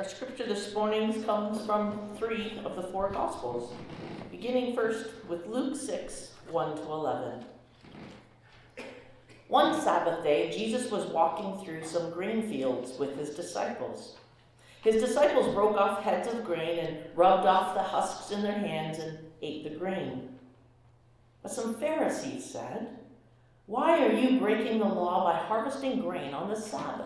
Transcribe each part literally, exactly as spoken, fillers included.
Our scripture this morning comes from three of the four Gospels, beginning first with Luke six, one to eleven. One Sabbath day, Jesus was walking through some grain fields with his disciples. His disciples broke off heads of grain and rubbed off the husks in their hands and ate the grain. But some Pharisees said, "Why are you breaking the law by harvesting grain on the Sabbath?"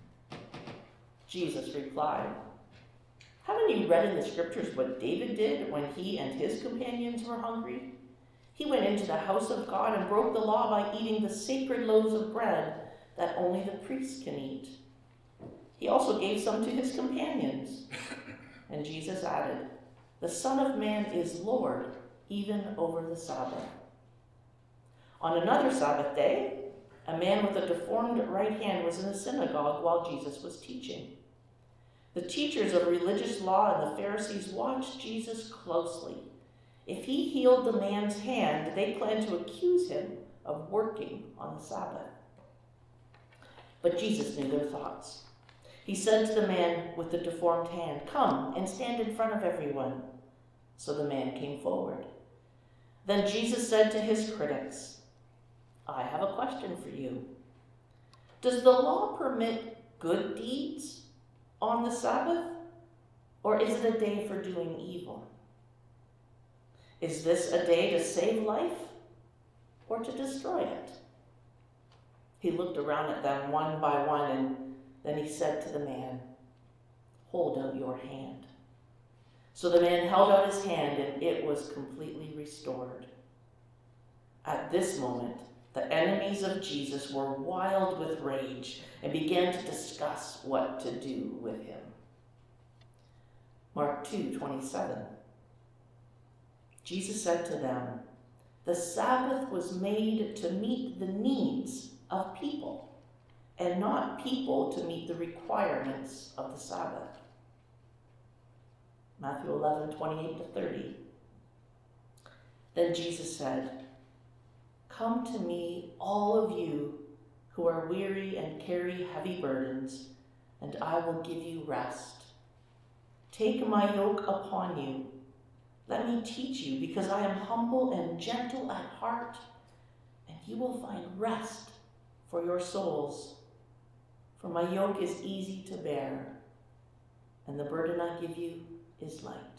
Jesus replied, "Haven't you read in the scriptures what David did when he and his companions were hungry? He went into the house of God and broke the law by eating the sacred loaves of bread that only the priests can eat. He also gave some to his companions." And Jesus added, "The Son of Man is Lord, even over the Sabbath." On another Sabbath day, a man with a deformed right hand was in the synagogue while Jesus was teaching. The teachers of religious law and the Pharisees watched Jesus closely. If he healed the man's hand, they planned to accuse him of working on the Sabbath. But Jesus knew their thoughts. He said to the man with the deformed hand, "Come and stand in front of everyone." So the man came forward. Then Jesus said to his critics, "I have a question for you. Does the law permit good deeds on the Sabbath, or is it a day for doing evil? Is this a day to save life or to destroy it?" He looked around at them one by one, and then he said to the man, "Hold out your hand." So the man held out his hand, and it was completely restored. At this moment, the enemies of Jesus were wild with rage and began to discuss what to do with him. Mark two twenty-seven. Jesus said to them, "The Sabbath was made to meet the needs of people, and not people to meet the requirements of the Sabbath." Matthew eleven twenty-eight to thirty. Then Jesus said, "Come to me, all of you who are weary and carry heavy burdens, and I will give you rest. Take my yoke upon you. Let me teach you, because I am humble and gentle at heart, and you will find rest for your souls. For my yoke is easy to bear, and the burden I give you is light."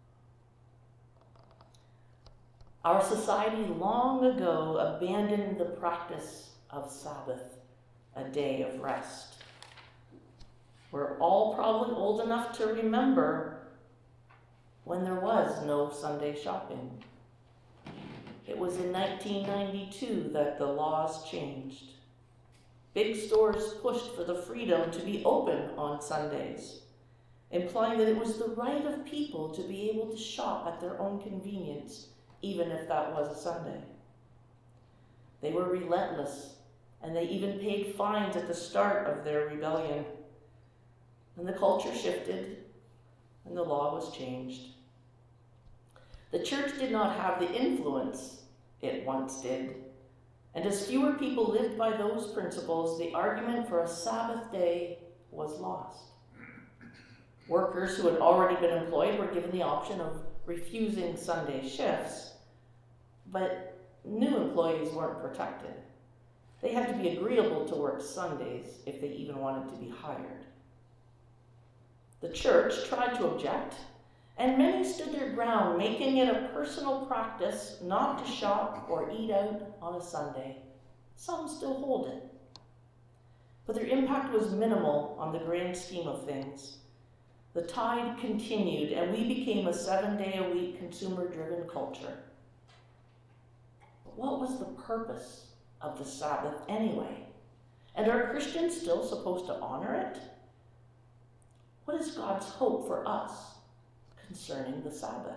Our society long ago abandoned the practice of Sabbath, a day of rest. We're all probably old enough to remember when there was no Sunday shopping. It was in nineteen ninety-two that the laws changed. Big stores pushed for the freedom to be open on Sundays, implying that it was the right of people to be able to shop at their own convenience, even if that was a Sunday. They were relentless, and they even paid fines at the start of their rebellion. And the culture shifted, and the law was changed. The church did not have the influence it once did, and as fewer people lived by those principles, the argument for a Sabbath day was lost. Workers who had already been employed were given the option of refusing Sunday shifts, but new employees weren't protected. They had to be agreeable to work Sundays if they even wanted to be hired. The church tried to object, and many stood their ground, making it a personal practice not to shop or eat out on a Sunday. Some still hold it. But their impact was minimal on the grand scheme of things. The tide continued, and we became a seven-day-a-week consumer-driven culture. But what was the purpose of the Sabbath anyway? And are Christians still supposed to honor it? What is God's hope for us concerning the Sabbath?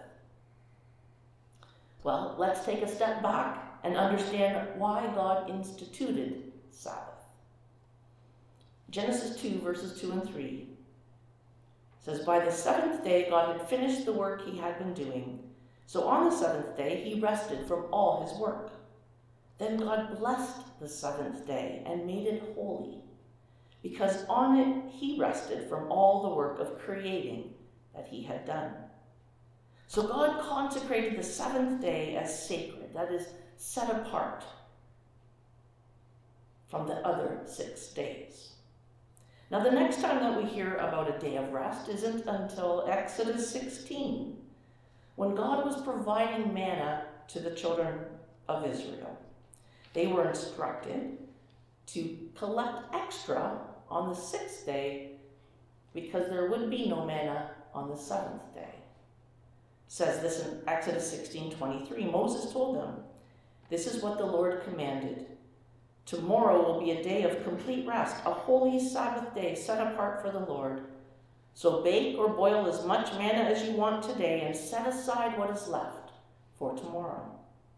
Well, let's take a step back and understand why God instituted Sabbath. Genesis two, verses two and three says, "By the seventh day God had finished the work he had been doing. So on the seventh day he rested from all his work. Then God blessed the seventh day and made it holy, because on it he rested from all the work of creating that he had done. So God consecrated the seventh day as sacred, that is, set apart from the other six days. Now, the next time that we hear about a day of rest isn't until Exodus sixteen, when God was providing manna to the children of Israel. They were instructed to collect extra on the sixth day because there would be no manna on the seventh day. It says this in Exodus sixteen twenty-three. Moses told them, "This is what the Lord commanded. Tomorrow will be a day of complete rest, a holy Sabbath day set apart for the Lord. So bake or boil as much manna as you want today and set aside what is left for tomorrow."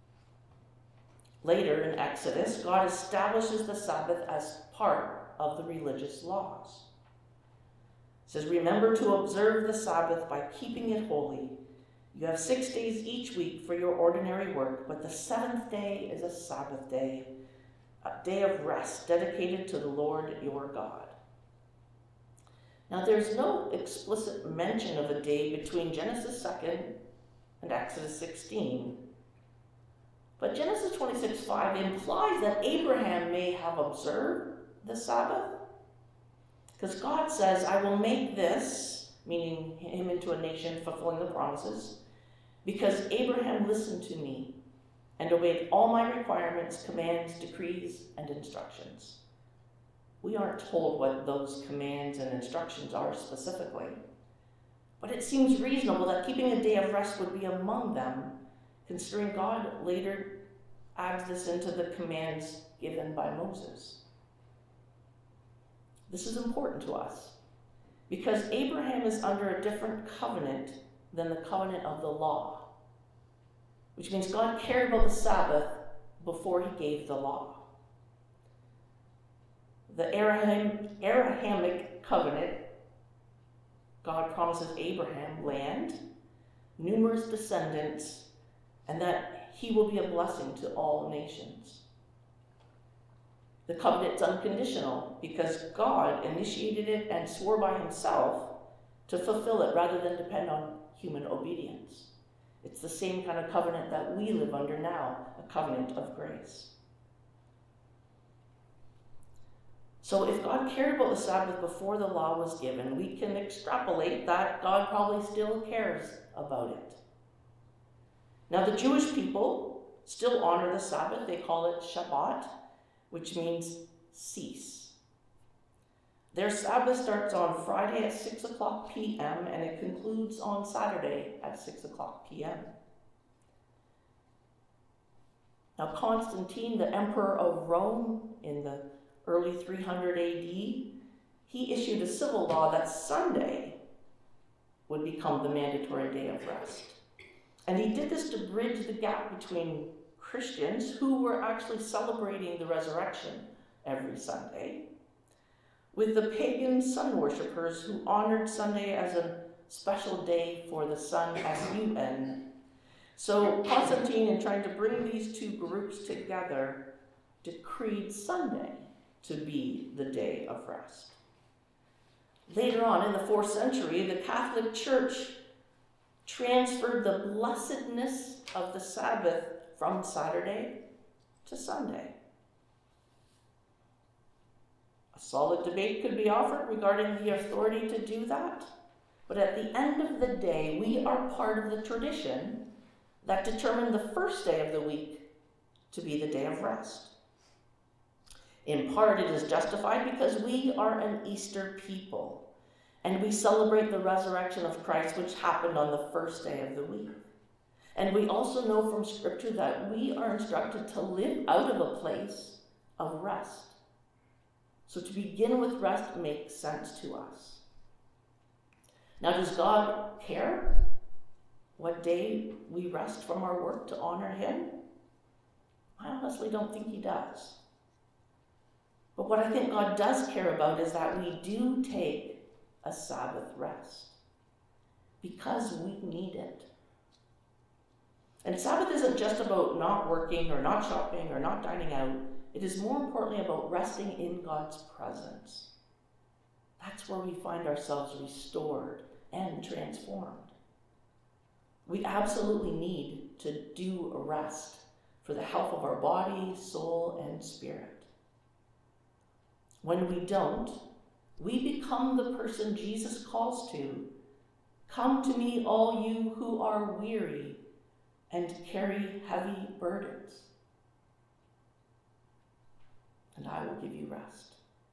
Later in Exodus, God establishes the Sabbath as part of the religious laws. It says, "Remember to observe the Sabbath by keeping it holy. You have six days each week for your ordinary work, but the seventh day is a Sabbath day, a day of rest dedicated to the Lord your God." Now, there's no explicit mention of a day between Genesis second and Exodus sixteen. But Genesis twenty-six five implies that Abraham may have observed the Sabbath. Because God says, "I will make this," meaning him, into a nation fulfilling the promises, "because Abraham listened to me and obeyed all my requirements, commands, decrees, and instructions." We aren't told what those commands and instructions are specifically, but it seems reasonable that keeping a day of rest would be among them, considering God later adds this into the commands given by Moses. This is important to us because Abraham is under a different covenant than the covenant of the law, which means God cared about the Sabbath before he gave the law. The Abraham, Abrahamic covenant, God promises Abraham land, numerous descendants, and that he will be a blessing to all nations. The covenant's unconditional because God initiated it and swore by himself to fulfill it rather than depend on human obedience. It's the same kind of covenant that we live under now, a covenant of grace. So if God cared about the Sabbath before the law was given, we can extrapolate that God probably still cares about it. Now, the Jewish people still honor the Sabbath. They call it Shabbat, which means cease. Their Sabbath starts on Friday at six o'clock p.m. and it concludes on Saturday at six o'clock p.m. Now, Constantine, the emperor of Rome in the early three hundred A D, he issued a civil law that Sunday would become the mandatory day of rest. And he did this to bridge the gap between Christians who were actually celebrating the resurrection every Sunday with the pagan sun worshippers who honored Sunday as a special day for the sun, S U N. So Constantine, in trying to bring these two groups together, decreed Sunday to be the day of rest. Later on, in the fourth century, the Catholic Church transferred the blessedness of the Sabbath from Saturday to Sunday. A solid debate could be offered regarding the authority to do that, but at the end of the day, we are part of the tradition that determined the first day of the week to be the day of rest. In part, it is justified because we are an Easter people, and we celebrate the resurrection of Christ, which happened on the first day of the week. And we also know from Scripture that we are instructed to live out of a place of rest. So to begin with rest makes sense to us. Now, does God care what day we rest from our work to honor him? I honestly don't think he does. But what I think God does care about is that we do take a Sabbath rest because we need it. And Sabbath isn't just about not working or not shopping or not dining out. It is more importantly about resting in God's presence. that's where we find ourselves restored and transformed. We absolutely need to do a rest for the health of our body, soul, and spirit. When we don't, we become the person Jesus calls to. Come to me, all you who are weary and carry heavy burdens, and I will give you rest.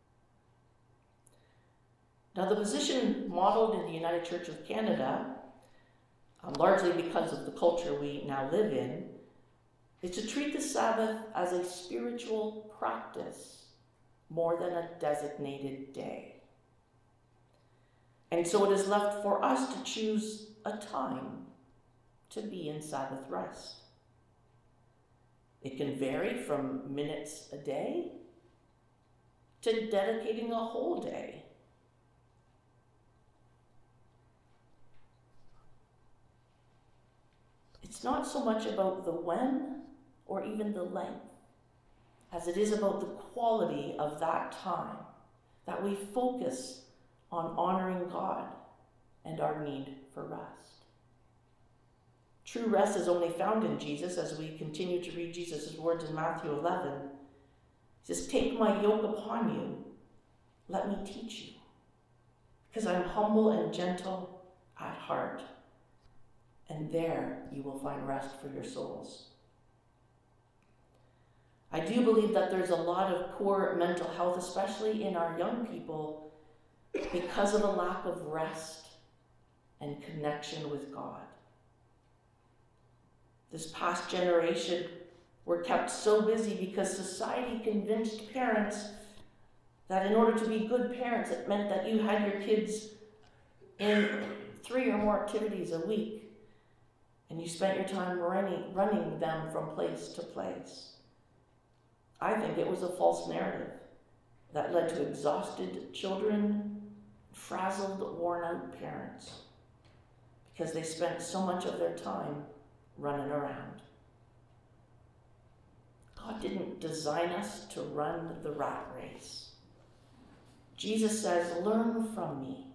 Now, the position modeled in the United Church of Canada, um, largely because of the culture we now live in, is to treat the Sabbath as a spiritual practice more than a designated day. And so it is left for us to choose a time to be in Sabbath rest. It can vary from minutes a day to dedicating a whole day. It's not so much about the when or even the length as it is about the quality of that time, that we focus on honoring God and our need for rest. True rest is only found in Jesus, as we continue to read Jesus' words in Matthew eleven. He says, "Take my yoke upon you, let me teach you, because I'm humble and gentle at heart, and there you will find rest for your souls." I do believe that there's a lot of poor mental health, especially in our young people, because of a lack of rest and connection with God. This past generation were kept so busy because society convinced parents that in order to be good parents, it meant that you had your kids in three or more activities a week, and you spent your time running, running them from place to place. I think it was a false narrative that led to exhausted children, frazzled, worn-out parents, because they spent so much of their time running around. God didn't design us to run the rat race. Jesus says, "Learn from me.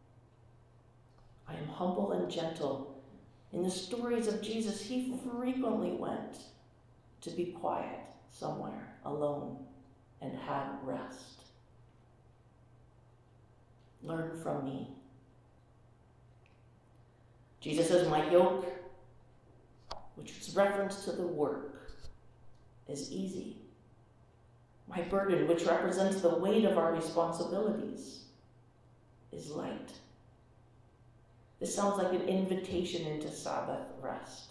I am humble and gentle." In the stories of Jesus, he frequently went to be quiet somewhere alone and had rest. Learn from me. Jesus says, "My yoke," which is reference to the work, is easy. My burden, which represents the weight of our responsibilities, is light. This sounds like an invitation into Sabbath rest.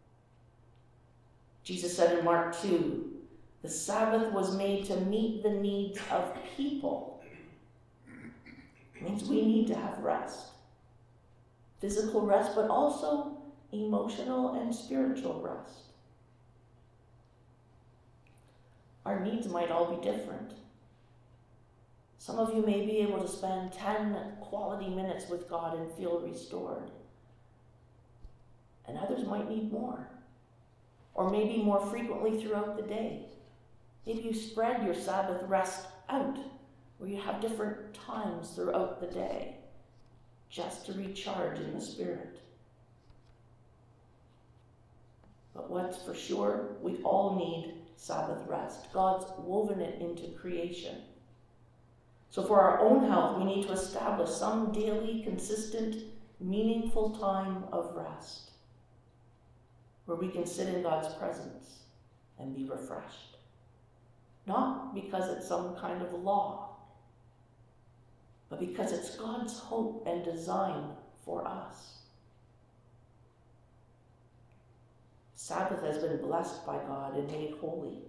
Jesus said in Mark two, the Sabbath was made to meet the needs of people. It means we need to have rest. Physical rest, but also emotional and spiritual rest. Our needs might all be different. Some of you may be able to spend ten quality minutes with God and feel restored. And others might need more. Or maybe more frequently throughout the day. Maybe you spread your Sabbath rest out, where you have different times throughout the day, just to recharge in the Spirit. But what's for sure, we all need Sabbath rest. God's woven it into creation. So for our own health, we need to establish some daily, consistent, meaningful time of rest, where we can sit in God's presence and be refreshed. Not because it's some kind of law, but because it's God's hope and design for us. Sabbath has been blessed by God and made holy.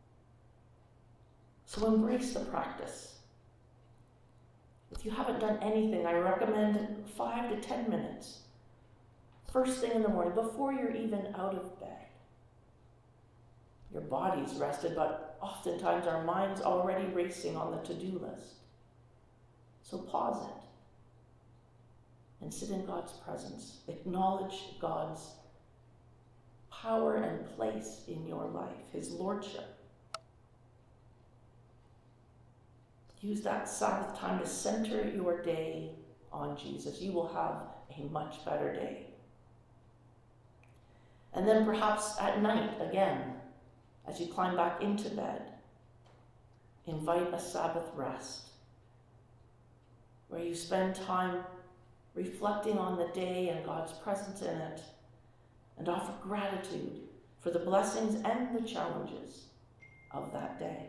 So embrace the practice. If you haven't done anything, I recommend five to ten minutes. First thing in the morning, before you're even out of bed. Your body's rested, but oftentimes our mind's already racing on the to-do list. So pause it and sit in God's presence. Acknowledge God's power and place in your life, his lordship. Use that Sabbath time to center your day on Jesus. You will have a much better day. And then perhaps at night, again, as you climb back into bed, invite a Sabbath rest where you spend time reflecting on the day and God's presence in it, and offer gratitude for the blessings and the challenges of that day.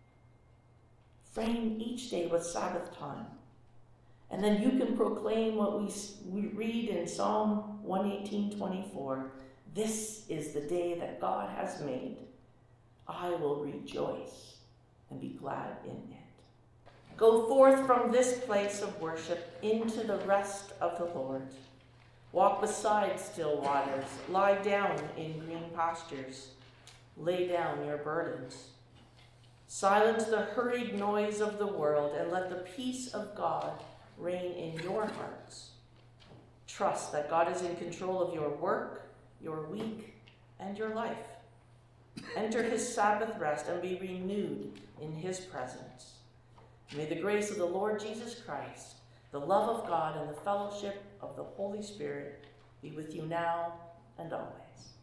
Frame each day with Sabbath time, and then you can proclaim what we, we read in Psalm one eighteen twenty-four. This is the day that God has made. I will rejoice and be glad in it. Go forth from this place of worship into the rest of the Lord. Walk beside still waters. Lie down in green pastures. Lay down your burdens. Silence the hurried noise of the world and let the peace of God reign in your hearts. Trust that God is in control of your work, your week, and your life. Enter his Sabbath rest and be renewed in his presence. May the grace of the Lord Jesus Christ, the love of God, and the fellowship of the Holy Spirit be with you now and always.